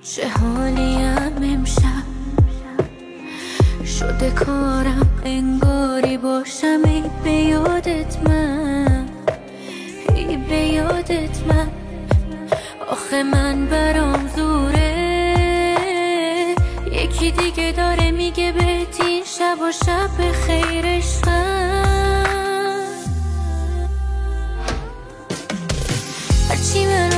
چه حالیم امشب شده کارم انگاری باشم ای به یادت من، ای به یادت من. آخه من برام زوره یکی دیگه داره میگه بهت این شب و شب خیر عشقم. هرچی من